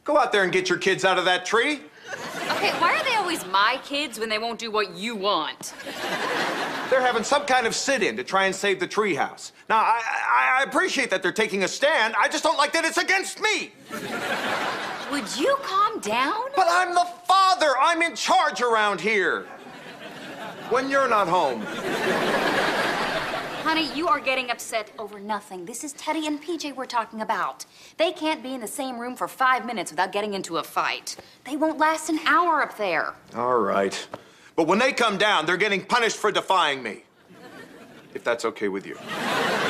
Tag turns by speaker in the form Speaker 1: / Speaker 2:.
Speaker 1: Go out there and get your kids out of that tree.
Speaker 2: Okay, why are they always my kids when they won't do what you want?
Speaker 1: They're having some kind of sit-in to try and save the treehouse. Now, I appreciate that they're taking a stand. I just don't like that it's against me.
Speaker 2: Would you calm down?
Speaker 1: But I'm the father. I'm in charge around here. When you're not home.
Speaker 2: Honey, you are getting upset over nothing. This is Teddy and PJ we're talking about. They can't be in the same room for 5 minutes without getting into a fight. They won't last an hour up there.
Speaker 1: All right. But when they come down, they're getting punished for defying me. If that's okay with you.